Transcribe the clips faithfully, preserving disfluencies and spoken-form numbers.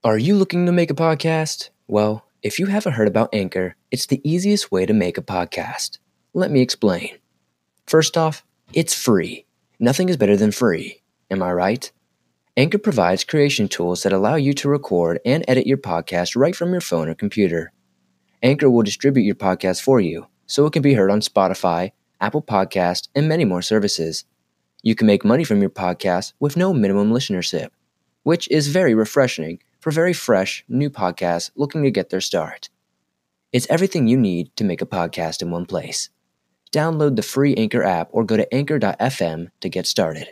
Are you looking to make a podcast? Well, if you haven't heard about Anchor, it's the easiest way to make a podcast. Let me explain. First off, it's free. Nothing is better than free. Am I right? Anchor provides creation tools that allow you to record and edit your podcast right from your phone or computer. Anchor will distribute your podcast for you, so it can be heard on Spotify, Apple Podcasts, and many more services. You can make money from your podcast with no minimum listenership, which is very refreshing for very fresh, new podcasts looking to get their start. It's everything you need to make a podcast in one place. Download the free Anchor app or go to anchor dot f m to get started.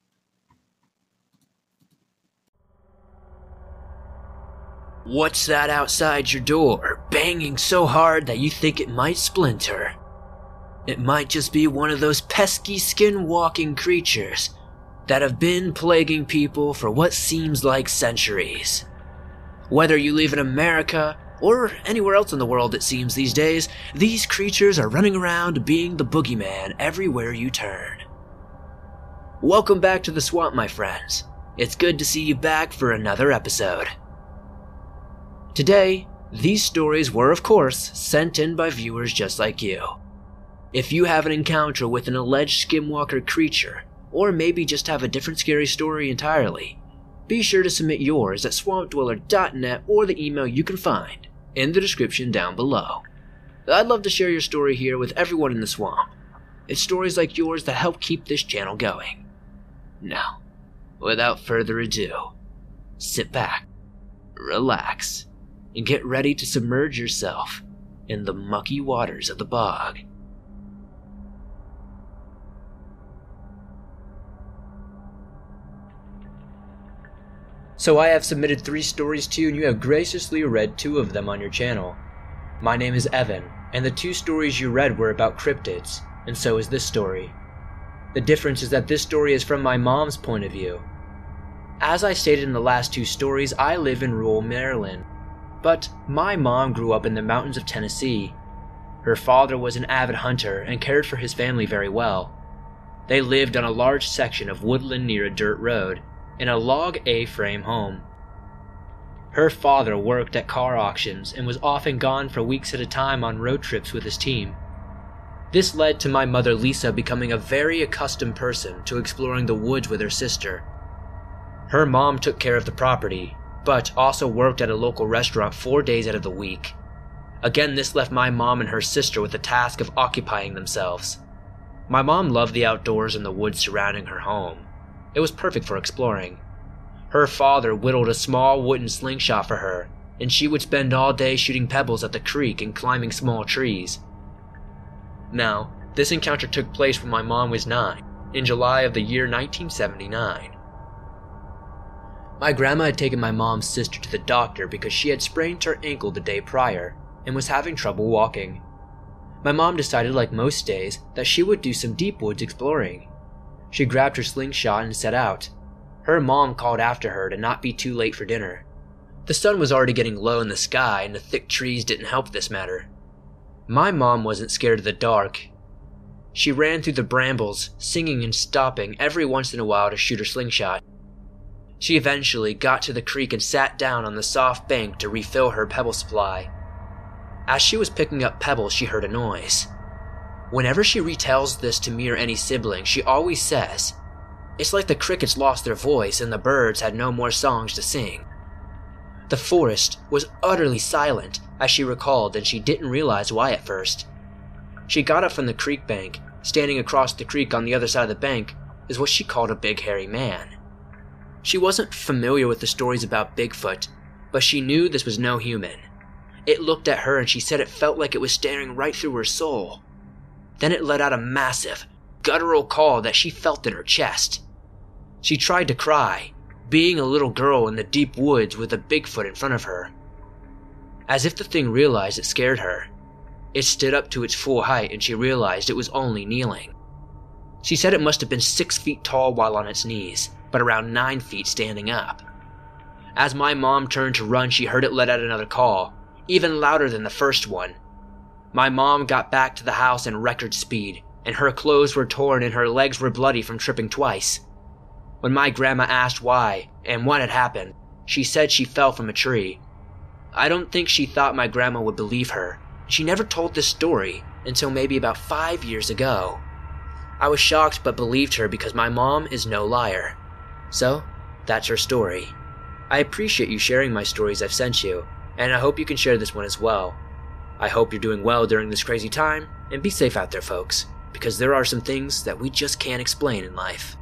What's that outside your door, banging so hard that you think it might splinter? It might just be one of those pesky skin-walking creatures that have been plaguing people for what seems like centuries. Whether you live in America or anywhere else in the world it seems these days, these creatures are running around being the boogeyman everywhere you turn. Welcome back to the swamp, my friends. It's good to see you back for another episode. Today, these stories were, of course, sent in by viewers just like you. If you have an encounter with an alleged skinwalker creature, or maybe just have a different scary story entirely, be sure to submit yours at swamp dweller dot net or the email you can find in the description down below. I'd love to share your story here with everyone in the swamp. It's stories like yours that help keep this channel going. Now, without further ado, sit back, relax, and get ready to submerge yourself in the mucky waters of the bog. So I have submitted three stories to you, and you have graciously read two of them on your channel. My name is Evan, and the two stories you read were about cryptids, and so is this story. The difference is that this story is from my mom's point of view. As I stated in the last two stories, I live in rural Maryland, but my mom grew up in the mountains of Tennessee. Her father was an avid hunter and cared for his family very well. They lived on a large section of woodland near a dirt road, in a log A-frame home. Her father worked at car auctions and was often gone for weeks at a time on road trips with his team. This led to my mother Lisa becoming a very accustomed person to exploring the woods with her sister. Her mom took care of the property, but also worked at a local restaurant four days out of the week. Again, this left my mom and her sister with the task of occupying themselves. My mom loved the outdoors and the woods surrounding her home. It was perfect for exploring. Her father whittled a small wooden slingshot for her, and she would spend all day shooting pebbles at the creek and climbing small trees. Now, this encounter took place when my mom was nine, in July of the year nineteen seventy-nine. My grandma had taken my mom's sister to the doctor because she had sprained her ankle the day prior and was having trouble walking. My mom decided, like most days, that she would do some deep woods exploring. She grabbed her slingshot and set out. Her mom called after her to not be too late for dinner. The sun was already getting low in the sky, and the thick trees didn't help this matter. My mom wasn't scared of the dark. She ran through the brambles, singing and stopping every once in a while to shoot her slingshot. She eventually got to the creek and sat down on the soft bank to refill her pebble supply. As she was picking up pebbles, she heard a noise. Whenever she retells this to me or any sibling, she always says, "It's like the crickets lost their voice and the birds had no more songs to sing." The forest was utterly silent, as she recalled, and she didn't realize why at first. She got up from the creek bank. Standing across the creek on the other side of the bank is what she called a big hairy man. She wasn't familiar with the stories about Bigfoot, but she knew this was no human. It looked at her and she said it felt like it was staring right through her soul. Then it let out a massive, guttural call that she felt in her chest. She tried to cry, being a little girl in the deep woods with a Bigfoot in front of her. As if the thing realized it scared her, it stood up to its full height and she realized it was only kneeling. She said it must have been six feet tall while on its knees, but around nine feet standing up. As my mom turned to run, she heard it let out another call, even louder than the first one. My mom got back to the house in record speed, and her clothes were torn and her legs were bloody from tripping twice. When my grandma asked why and what had happened, She said she fell from a tree. I don't think she thought my grandma would believe her. She never told this story until maybe about five years ago. I was shocked but believed her because my mom is no liar. So, that's her story. I appreciate you sharing my stories I've sent you, and I hope you can share this one as well. I hope you're doing well during this crazy time, and be safe out there, folks, because there are some things that we just can't explain in life.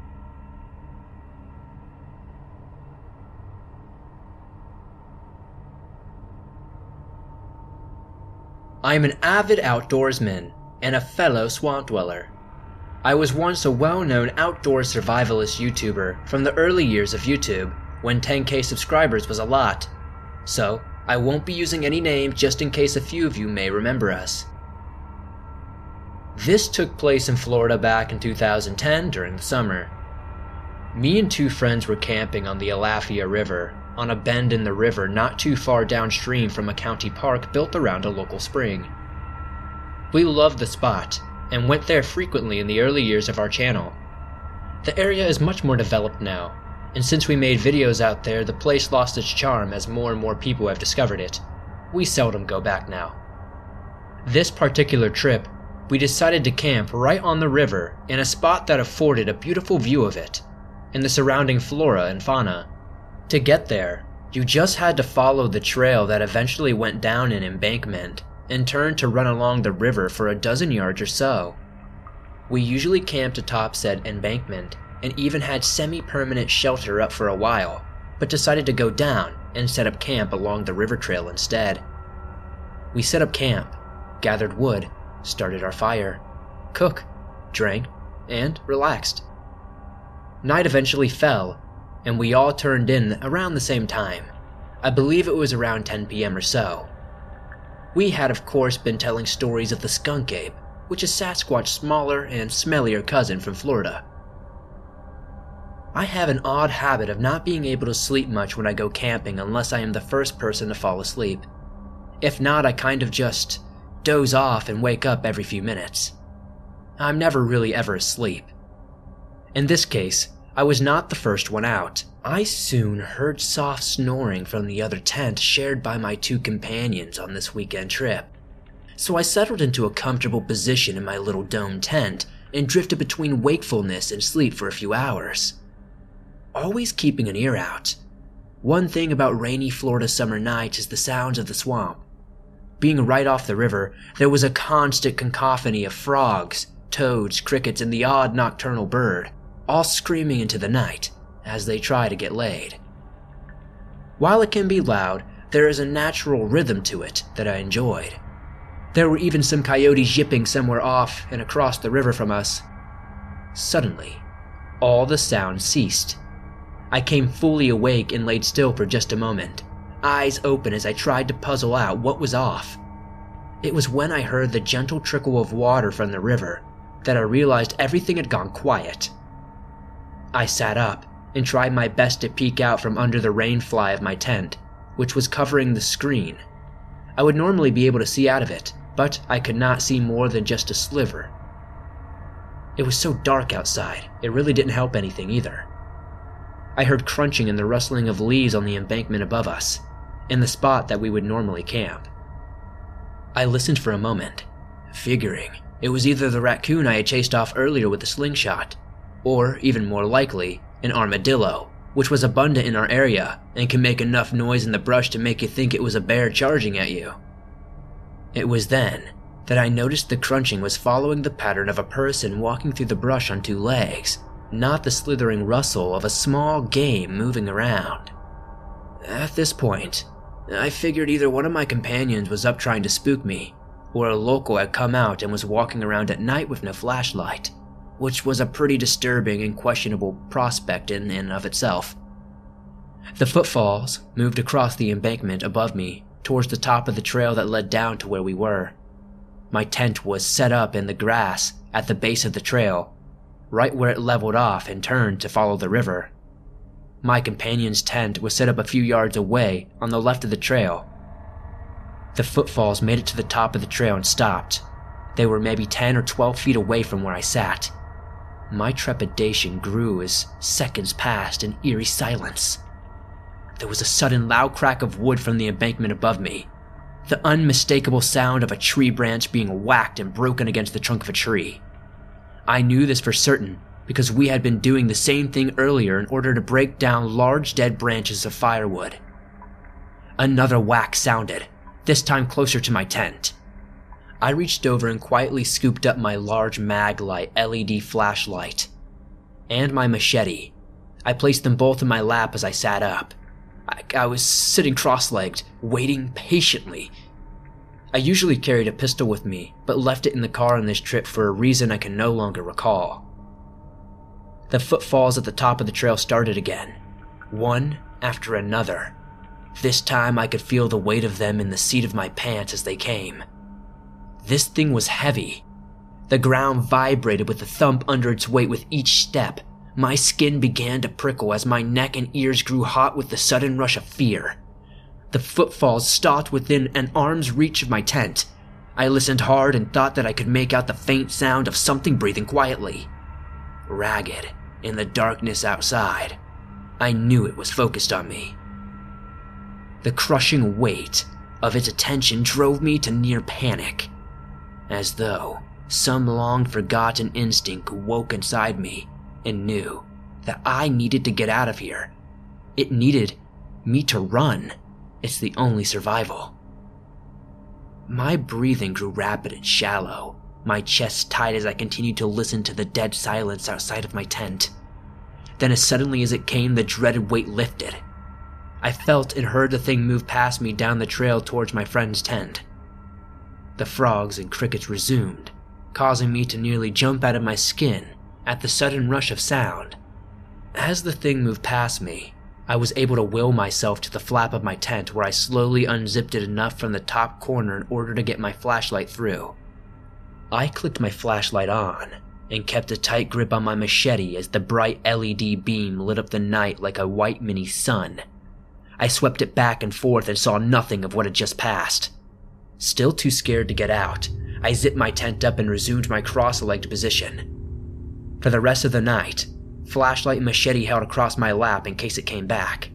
I am an avid outdoorsman and a fellow swamp dweller. I was once a well-known outdoor survivalist YouTuber from the early years of YouTube, when ten K subscribers was a lot. So, I won't be using any names just in case a few of you may remember us. This took place in Florida back in two thousand ten during the summer. Me and two friends were camping on the Alafia River, on a bend in the river not too far downstream from a county park built around a local spring. We loved the spot, and went there frequently in the early years of our channel. The area is much more developed now, and since we made videos out there, the place lost its charm as more and more people have discovered it. We seldom go back now. This particular trip, we decided to camp right on the river in a spot that afforded a beautiful view of it, and the surrounding flora and fauna. To get there, you just had to follow the trail that eventually went down an embankment and turned to run along the river for a dozen yards or so. We usually camped atop said embankment and even had semi-permanent shelter up for a while, but decided to go down and set up camp along the river trail instead. We set up camp, gathered wood, started our fire, cooked, drank, and relaxed. Night eventually fell, and we all turned in around the same time. I believe it was around ten p m or so. We had of course been telling stories of the skunk ape, which is Sasquatch's smaller and smellier cousin from Florida. I have an odd habit of not being able to sleep much when I go camping unless I am the first person to fall asleep. If not, I kind of just doze off and wake up every few minutes. I'm never really ever asleep. In this case, I was not the first one out. I soon heard soft snoring from the other tent shared by my two companions on this weekend trip. So I settled into a comfortable position in my little dome tent and drifted between wakefulness and sleep for a few hours. Always keeping an ear out. One thing about rainy Florida summer nights is the sounds of the swamp. Being right off the river, there was a constant cacophony of frogs, toads, crickets, and the odd nocturnal bird, all screaming into the night as they try to get laid. While it can be loud, there is a natural rhythm to it that I enjoyed. There were even some coyotes yipping somewhere off and across the river from us. Suddenly, all the sound ceased. I came fully awake and laid still for just a moment, eyes open as I tried to puzzle out what was off. It was when I heard the gentle trickle of water from the river that I realized everything had gone quiet. I sat up and tried my best to peek out from under the rainfly of my tent, which was covering the screen. I would normally be able to see out of it, but I could not see more than just a sliver. It was so dark outside, it really didn't help anything either. I heard crunching and the rustling of leaves on the embankment above us, in the spot that we would normally camp. I listened for a moment, figuring it was either the raccoon I had chased off earlier with the slingshot, or, even more likely, an armadillo, which was abundant in our area and can make enough noise in the brush to make you think it was a bear charging at you. It was then that I noticed the crunching was following the pattern of a person walking through the brush on two legs, not the slithering rustle of a small game moving around. At this point, I figured either one of my companions was up trying to spook me, or a local had come out and was walking around at night with no flashlight, which was a pretty disturbing and questionable prospect in and of itself. The footfalls moved across the embankment above me towards the top of the trail that led down to where we were. My tent was set up in the grass at the base of the trail, right where it leveled off and turned to follow the river. My companion's tent was set up a few yards away on the left of the trail. The footfalls made it to the top of the trail and stopped. They were maybe ten or twelve feet away from where I sat. My trepidation grew as seconds passed in eerie silence. there was a sudden loud crack of wood from the embankment above me. The unmistakable sound of a tree branch being whacked and broken against the trunk of a tree. I knew this for certain because we had been doing the same thing earlier in order to break down large dead branches of firewood. Another whack sounded, this time closer to my tent. I reached over and quietly scooped up my large Maglite L E D flashlight and my machete. I placed them both in my lap as I sat up. I, I was sitting cross-legged, waiting patiently. I usually carried a pistol with me, but left it in the car on this trip for a reason I can no longer recall. The footfalls at the top of the trail started again, one after another. This time I could feel the weight of them in the seat of my pants as they came. This thing was heavy. The ground vibrated with the thump under its weight with each step. My skin began to prickle as my neck and ears grew hot with the sudden rush of fear. The footfalls stopped within an arm's reach of my tent. I listened hard and thought that I could make out the faint sound of something breathing quietly. Ragged, in the darkness outside, I knew it was focused on me. The crushing weight of its attention drove me to near panic, as though some long-forgotten instinct woke inside me and knew that I needed to get out of here. It needed me to run. It's the only survival. My breathing grew rapid and shallow, my chest tight as I continued to listen to the dead silence outside of my tent. Then as suddenly as it came, the dreaded weight lifted. I felt and heard the thing move past me down the trail towards my friend's tent. The frogs and crickets resumed, causing me to nearly jump out of my skin at the sudden rush of sound. As the thing moved past me, I was able to will myself to the flap of my tent where I slowly unzipped it enough from the top corner in order to get my flashlight through. I clicked my flashlight on and kept a tight grip on my machete as the bright L E D beam lit up the night like a white mini sun. I swept it back and forth and saw nothing of what had just passed. Still too scared to get out, I zipped my tent up and resumed my cross-legged position. For the rest of the night, flashlight and machete held across my lap in case it came back.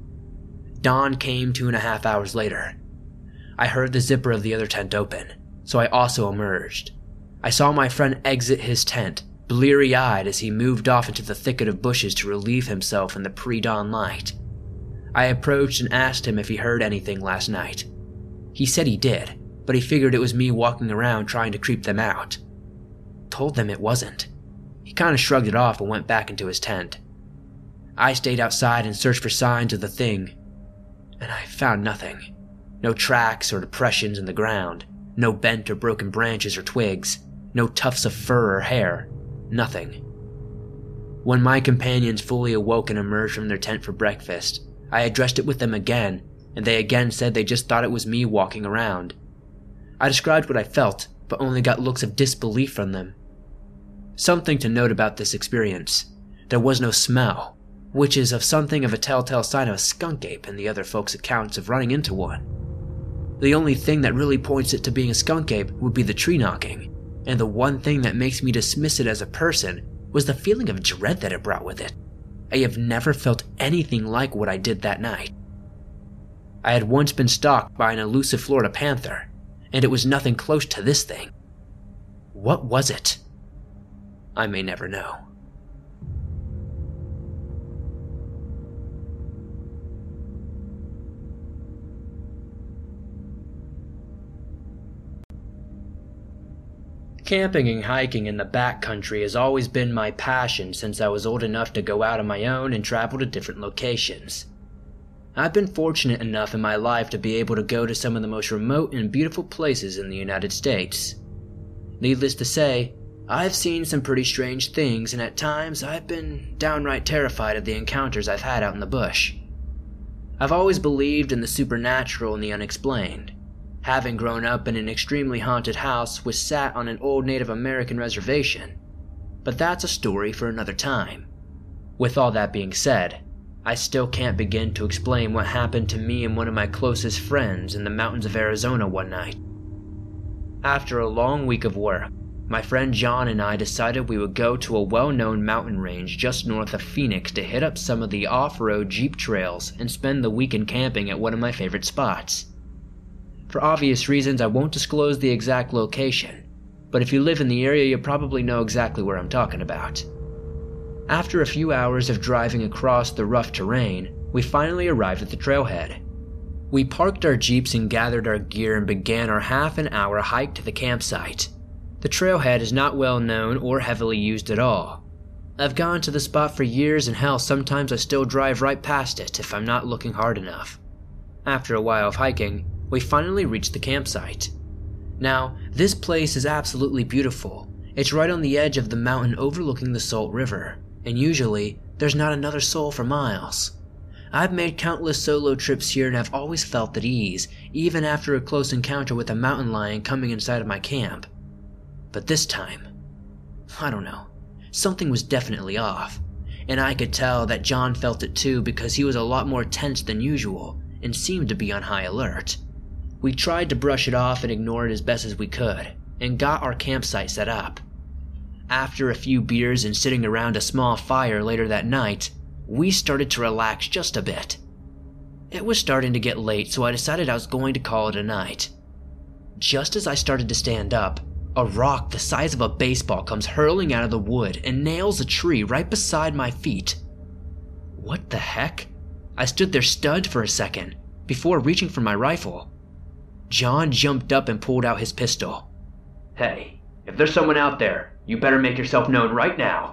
Dawn came two and a half hours later. I heard the zipper of the other tent open, so I also emerged. I saw my friend exit his tent, bleary-eyed as he moved off into the thicket of bushes to relieve himself in the pre-dawn light. I approached and asked him if he heard anything last night. He said he did, but he figured it was me walking around trying to creep them out. Told them it wasn't. He kind of shrugged it off and went back into his tent. I stayed outside and searched for signs of the thing, and I found nothing. No tracks or depressions in the ground, no bent or broken branches or twigs, no tufts of fur or hair, nothing. When my companions fully awoke and emerged from their tent for breakfast, I addressed it with them again, and they again said they just thought it was me walking around. I described what I felt, but only got looks of disbelief from them. Something to note about this experience: there was no smell, which is of something of a telltale sign of a skunk ape in the other folks' accounts of running into one. The only thing that really points it to being a skunk ape would be the tree knocking, and the one thing that makes me dismiss it as a person was the feeling of dread that it brought with it. I have never felt anything like what I did that night. I had once been stalked by an elusive Florida panther, and it was nothing close to this thing. What was it? I may never know. Camping and hiking in the backcountry has always been my passion since I was old enough to go out on my own and travel to different locations. I've been fortunate enough in my life to be able to go to some of the most remote and beautiful places in the United States. Needless to say, I've seen some pretty strange things, and at times I've been downright terrified of the encounters I've had out in the bush. I've always believed in the supernatural and the unexplained, having grown up in an extremely haunted house which sat on an old Native American reservation. But that's a story for another time. With all that being said, I still can't begin to explain what happened to me and one of my closest friends in the mountains of Arizona one night. After a long week of work, my friend John and I decided we would go to a well-known mountain range just north of Phoenix to hit up some of the off-road Jeep trails and spend the weekend camping at one of my favorite spots. For obvious reasons, I won't disclose the exact location, but if you live in the area, you probably know exactly where I'm talking about. After a few hours of driving across the rough terrain, we finally arrived at the trailhead. We parked our Jeeps and gathered our gear and began our half an hour hike to the campsite. The trailhead is not well known or heavily used at all. I've gone to the spot for years, and hell, sometimes I still drive right past it if I'm not looking hard enough. After a while of hiking, we finally reached the campsite. Now, this place is absolutely beautiful. It's right on the edge of the mountain overlooking the Salt River, and usually, there's not another soul for miles. I've made countless solo trips here and have always felt at ease, even after a close encounter with a mountain lion coming inside of my camp. But this time, I don't know, something was definitely off, and I could tell that John felt it too because he was a lot more tense than usual and seemed to be on high alert. We tried to brush it off and ignore it as best as we could, and got our campsite set up. After a few beers and sitting around a small fire later that night, we started to relax just a bit. It was starting to get late, so I decided I was going to call it a night. Just as I started to stand up, a rock the size of a baseball comes hurling out of the wood and nails a tree right beside my feet. What the heck? I stood there stunned for a second, before reaching for my rifle. John jumped up and pulled out his pistol. "Hey, if there's someone out there, you better make yourself known right now,"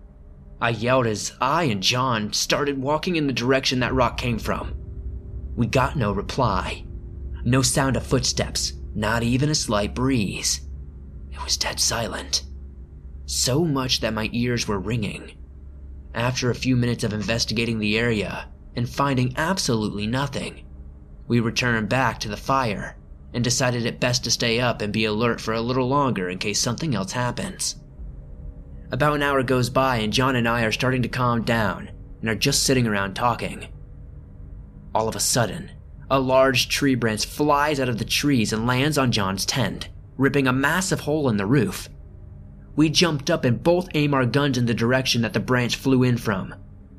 I yelled as I and John started walking in the direction that rock came from. We got no reply. No sound of footsteps, not even a slight breeze. It was dead silent. So much that my ears were ringing. After a few minutes of investigating the area and finding absolutely nothing, we returned back to the fire and decided it best to stay up and be alert for a little longer in case something else happens. About an hour goes by and John and I are starting to calm down and are just sitting around talking. All of a sudden, a large tree branch flies out of the trees and lands on John's tent, ripping a massive hole in the roof. We jumped up and both aim our guns in the direction that the branch flew in from.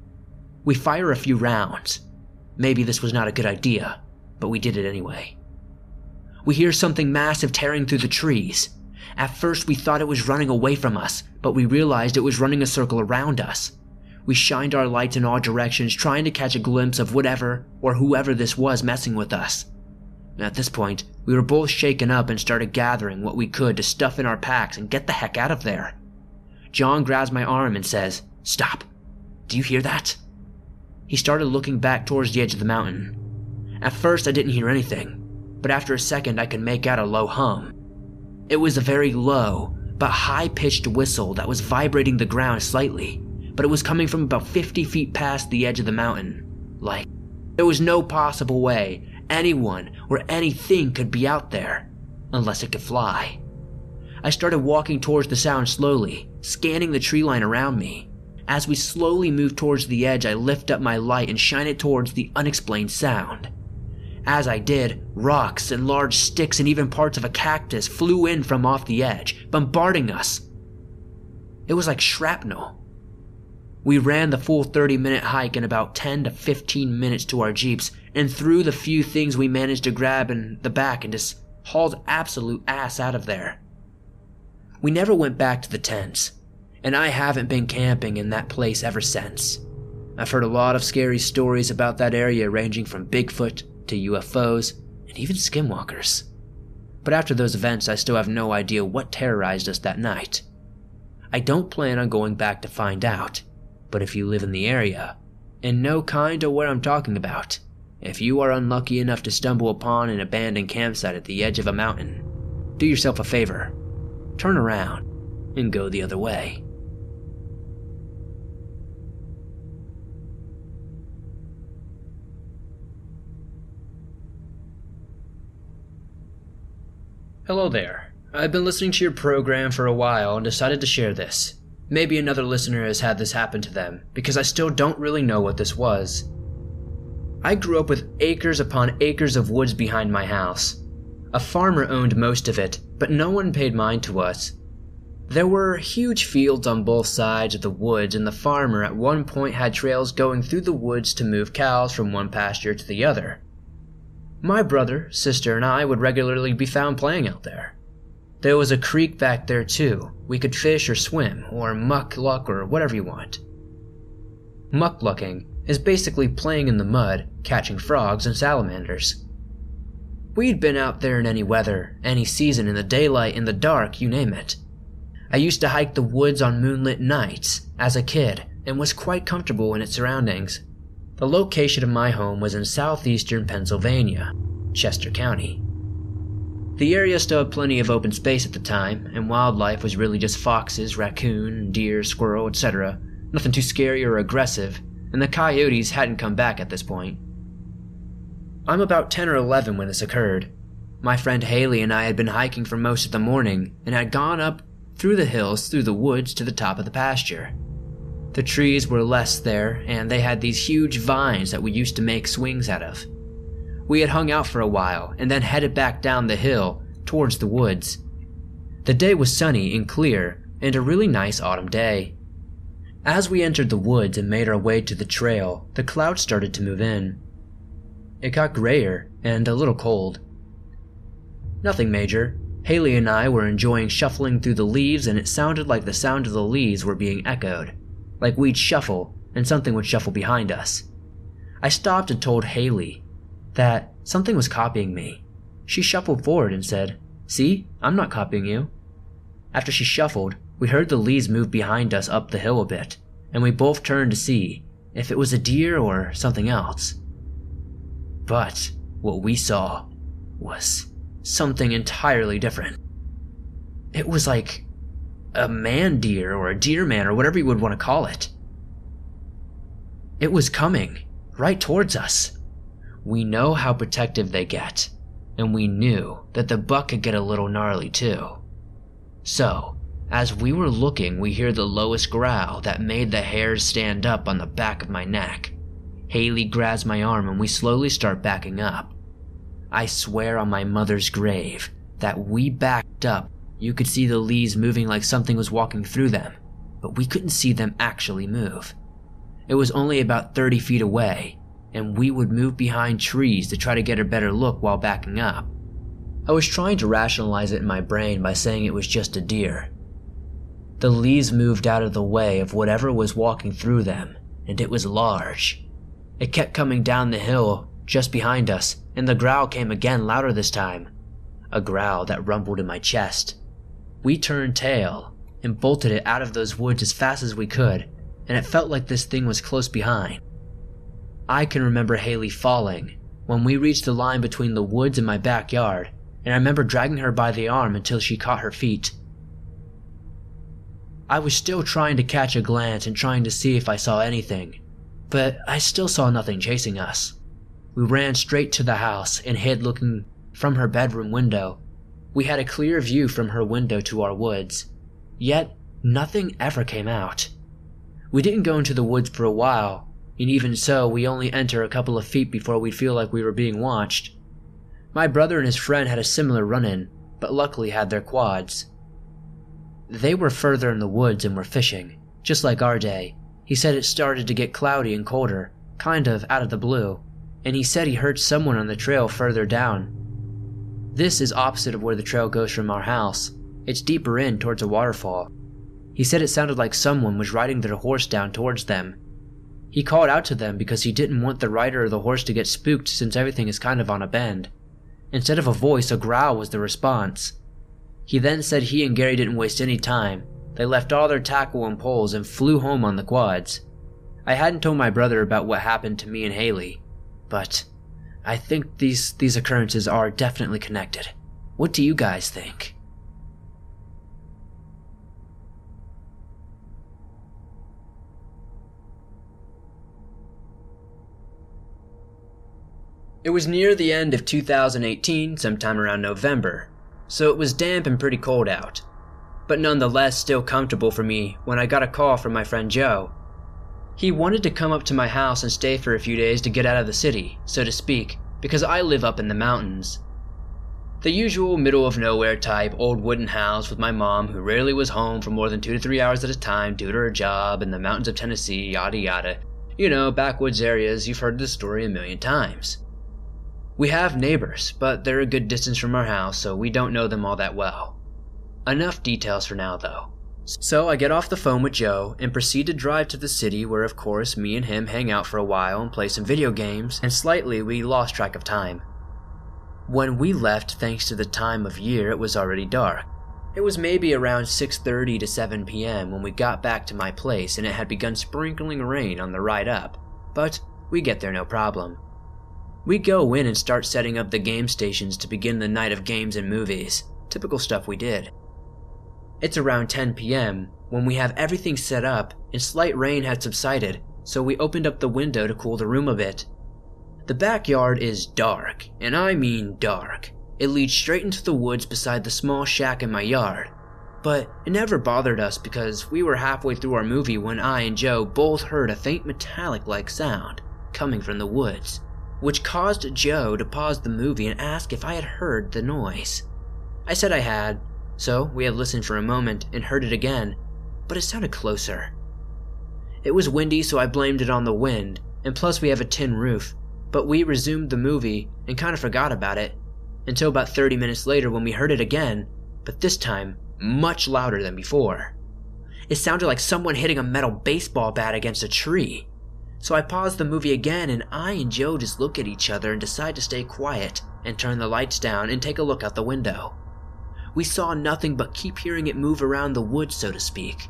We fire a few rounds. Maybe this was not a good idea, but we did it anyway. We hear something massive tearing through the trees. At first we thought it was running away from us, but we realized it was running a circle around us. We shined our lights in all directions, trying to catch a glimpse of whatever or whoever this was messing with us. At this point, we were both shaken up and started gathering what we could to stuff in our packs and get the heck out of there. John grabs my arm and says, "Stop. Do you hear that?" He started looking back towards the edge of the mountain. At first I didn't hear anything, but after a second I could make out a low hum. It was a very low, but high-pitched whistle that was vibrating the ground slightly, but it was coming from about fifty feet past the edge of the mountain. Like, there was no possible way anyone or anything could be out there, unless it could fly. I started walking towards the sound slowly, scanning the tree line around me. As we slowly moved towards the edge, I lift up my light and shine it towards the unexplained sound. As I did, rocks and large sticks and even parts of a cactus flew in from off the edge, bombarding us. It was like shrapnel. We ran the full thirty minute hike in about ten to fifteen minutes to our Jeeps and threw the few things we managed to grab in the back and just hauled absolute ass out of there. We never went back to the tents, and I haven't been camping in that place ever since. I've heard a lot of scary stories about that area, ranging from Bigfoot to U F Os and even skinwalkers. But after those events, I still have no idea what terrorized us that night. I don't plan on going back to find out, but if you live in the area and know kinda what I'm talking about, if you are unlucky enough to stumble upon an abandoned campsite at the edge of a mountain, do yourself a favor, turn around and go the other way. Hello there. I've been listening to your program for a while and decided to share this. Maybe another listener has had this happen to them, because I still don't really know what this was. I grew up with acres upon acres of woods behind my house. A farmer owned most of it, but no one paid mind to us. There were huge fields on both sides of the woods, and the farmer at one point had trails going through the woods to move cows from one pasture to the other. My brother, sister, and I would regularly be found playing out there. There was a creek back there too. We could fish or swim, or muck-luck, or whatever you want. Muck-lucking is basically playing in the mud, catching frogs and salamanders. We'd been out there in any weather, any season, in the daylight, in the dark, you name it. I used to hike the woods on moonlit nights as a kid and was quite comfortable in its surroundings. The location of my home was in southeastern Pennsylvania, Chester County. The area still had plenty of open space at the time, and wildlife was really just foxes, raccoon, deer, squirrel, et cetera. Nothing too scary or aggressive, and the coyotes hadn't come back at this point. I'm about ten or eleven when this occurred. My friend Haley and I had been hiking for most of the morning and had gone up through the hills, through the woods, to the top of the pasture. The trees were less there, and they had these huge vines that we used to make swings out of. We had hung out for a while, and then headed back down the hill, towards the woods. The day was sunny and clear, and a really nice autumn day. As we entered the woods and made our way to the trail, the clouds started to move in. It got grayer, and a little cold. Nothing major. Haley and I were enjoying shuffling through the leaves, and it sounded like the sound of the leaves were being echoed, like we'd shuffle and something would shuffle behind us. I stopped and told Haley that something was copying me. She shuffled forward and said, "See, I'm not copying you." After she shuffled, we heard the leaves move behind us up the hill a bit, and we both turned to see if it was a deer or something else. But what we saw was something entirely different. It was like a man deer or a deer man or whatever you would want to call it. It was coming right towards us. We know how protective they get, and we knew that the buck could get a little gnarly too. So, as we were looking, we hear the lowest growl that made the hairs stand up on the back of my neck. Haley grabs my arm and we slowly start backing up. I swear on my mother's grave that we backed up. You could see the leaves moving like something was walking through them, but we couldn't see them actually move. It was only about thirty feet away, and we would move behind trees to try to get a better look while backing up. I was trying to rationalize it in my brain by saying it was just a deer. The leaves moved out of the way of whatever was walking through them, and it was large. It kept coming down the hill just behind us, and the growl came again, louder this time. A growl that rumbled in my chest. We turned tail and bolted it out of those woods as fast as we could, and it felt like this thing was close behind. I can remember Haley falling when we reached the line between the woods and my backyard, and I remember dragging her by the arm until she caught her feet. I was still trying to catch a glance and trying to see if I saw anything, but I still saw nothing chasing us. We ran straight to the house and hid, looking from her bedroom window. We had a clear view from her window to our woods, yet nothing ever came out. We didn't go into the woods for a while, and even so, we only enter a couple of feet before we'd feel like we were being watched. My brother and his friend had a similar run-in, but luckily had their quads. They were further in the woods and were fishing, just like our day. He said it started to get cloudy and colder, kind of out of the blue, and he said he heard someone on the trail further down. This is opposite of where the trail goes from our house. It's deeper in towards a waterfall. He said it sounded like someone was riding their horse down towards them. He called out to them because he didn't want the rider or the horse to get spooked, since everything is kind of on a bend. Instead of a voice, a growl was the response. He then said he and Gary didn't waste any time. They left all their tackle and poles and flew home on the quads. I hadn't told my brother about what happened to me and Haley, but I think these, these occurrences are definitely connected. What do you guys think? It was near the end of two thousand eighteen, sometime around November, so it was damp and pretty cold out, but nonetheless still comfortable for me when I got a call from my friend Joe. He wanted to come up to my house and stay for a few days to get out of the city, so to speak, because I live up in the mountains. The usual middle-of-nowhere type old wooden house with my mom who rarely was home for more than two to three hours at a time due to her job in the mountains of Tennessee, yada yada. You know, backwoods areas, you've heard this story a million times. We have neighbors, but they're a good distance from our house, so we don't know them all that well. Enough details for now, though. So I get off the phone with Joe and proceed to drive to the city where, of course, me and him hang out for a while and play some video games, and slightly we lost track of time. When we left, thanks to the time of year, it was already dark. It was maybe around six thirty to seven p m when we got back to my place and it had begun sprinkling rain on the ride up, but we get there no problem. We go in and start setting up the game stations to begin the night of games and movies, typical stuff we did. It's around ten p m when we have everything set up and slight rain had subsided, so we opened up the window to cool the room a bit. The backyard is dark, and I mean dark. It leads straight into the woods beside the small shack in my yard. But it never bothered us because we were halfway through our movie when I and Joe both heard a faint metallic-like sound coming from the woods, which caused Joe to pause the movie and ask if I had heard the noise. I said I had, so we had listened for a moment and heard it again, but it sounded closer. It was windy, so I blamed it on the wind, and plus we have a tin roof. But we resumed the movie and kind of forgot about it, until about thirty minutes later when we heard it again, but this time much louder than before. It sounded like someone hitting a metal baseball bat against a tree. So I paused the movie again and I and Joe just look at each other and decide to stay quiet and turn the lights down and take a look out the window. We saw nothing but keep hearing it move around the woods, so to speak.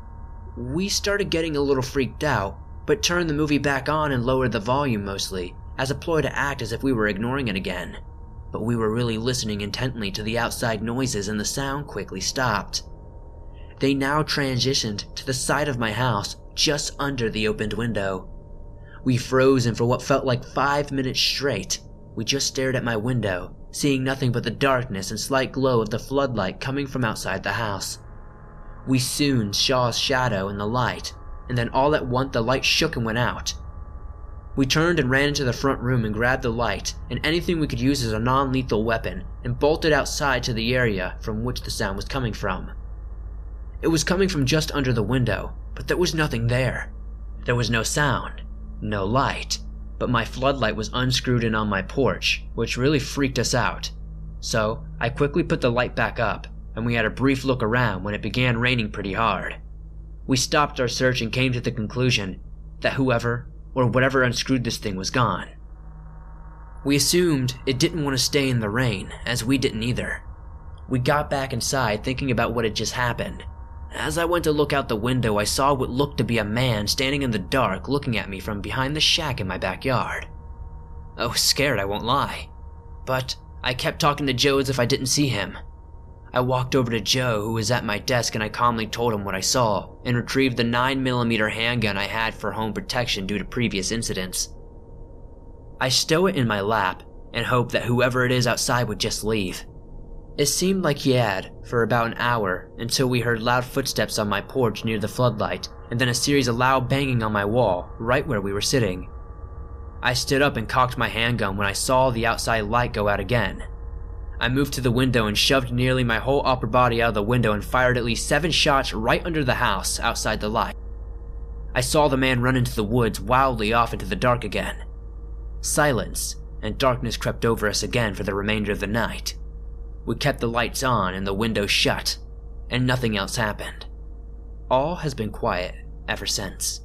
We started getting a little freaked out, but turned the movie back on and lowered the volume mostly, as a ploy to act as if we were ignoring it again. But we were really listening intently to the outside noises and the sound quickly stopped. They now transitioned to the side of my house, just under the opened window. We froze and for what felt like five minutes straight, we just stared at my window, seeing nothing but the darkness and slight glow of the floodlight coming from outside the house. We soon saw a shadow in the light, and then all at once the light shook and went out. We turned and ran into the front room and grabbed the light and anything we could use as a non-lethal weapon and bolted outside to the area from which the sound was coming from. It was coming from just under the window, but there was nothing there. There was no sound, no light, but my floodlight was unscrewed in on my porch, which really freaked us out. So I quickly put the light back up and we had a brief look around when it began raining pretty hard. We stopped our search and came to the conclusion that whoever or whatever unscrewed this thing was gone. We assumed it didn't want to stay in the rain, as we didn't either. We got back inside thinking about what had just happened. As I went to look out the window, I saw what looked to be a man standing in the dark looking at me from behind the shack in my backyard. I was scared, I won't lie, but I kept talking to Joe as if I didn't see him. I walked over to Joe, who was at my desk, and I calmly told him what I saw, and retrieved the nine millimeter handgun I had for home protection due to previous incidents. I stow it in my lap, and hoped that whoever it is outside would just leave. It seemed like he had, for about an hour, until we heard loud footsteps on my porch near the floodlight, and then a series of loud banging on my wall, right where we were sitting. I stood up and cocked my handgun when I saw the outside light go out again. I moved to the window and shoved nearly my whole upper body out of the window and fired at least seven shots right under the house outside the light. I saw the man run into the woods wildly off into the dark again. Silence and darkness crept over us again for the remainder of the night. We kept the lights on and the window shut, and nothing else happened. All has been quiet ever since.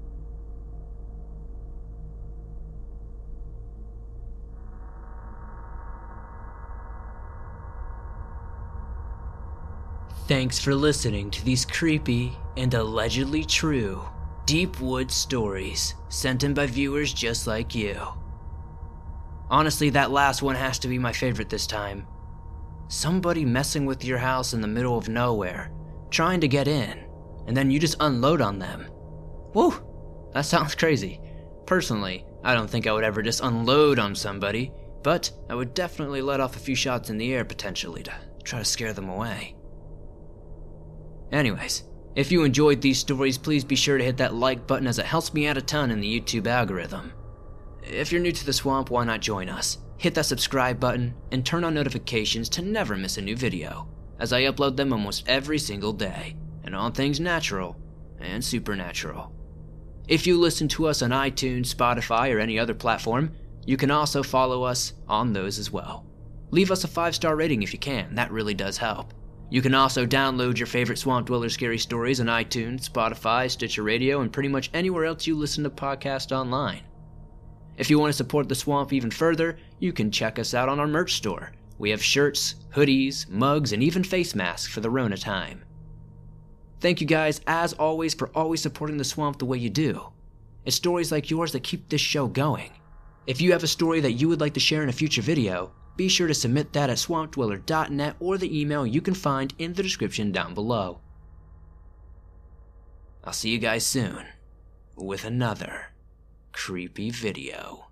Thanks for listening to these creepy and allegedly true deep woods stories sent in by viewers just like you. Honestly, that last one has to be my favorite this time. Somebody messing with your house in the middle of nowhere, trying to get in, and then you just unload on them. Woo! That sounds crazy. Personally, I don't think I would ever just unload on somebody, but I would definitely let off a few shots in the air potentially to try to scare them away. Anyways, if you enjoyed these stories, please be sure to hit that like button as it helps me out a ton in the YouTube algorithm. If you're new to the swamp, why not join us? Hit that subscribe button and turn on notifications to never miss a new video, as I upload them almost every single day, and on things natural and supernatural. If you listen to us on iTunes, Spotify, or any other platform, you can also follow us on those as well. Leave us a five-star rating if you can, that really does help. You can also download your favorite Swamp Dweller scary stories on iTunes, Spotify, Stitcher Radio, and pretty much anywhere else you listen to podcasts online. If you want to support the Swamp even further, you can check us out on our merch store. We have shirts, hoodies, mugs, and even face masks for the Rona time. Thank you guys, as always, for always supporting the Swamp the way you do. It's stories like yours that keep this show going. If you have a story that you would like to share in a future video, be sure to submit that at swamp dweller dot net or the email you can find in the description down below. I'll see you guys soon with another creepy video.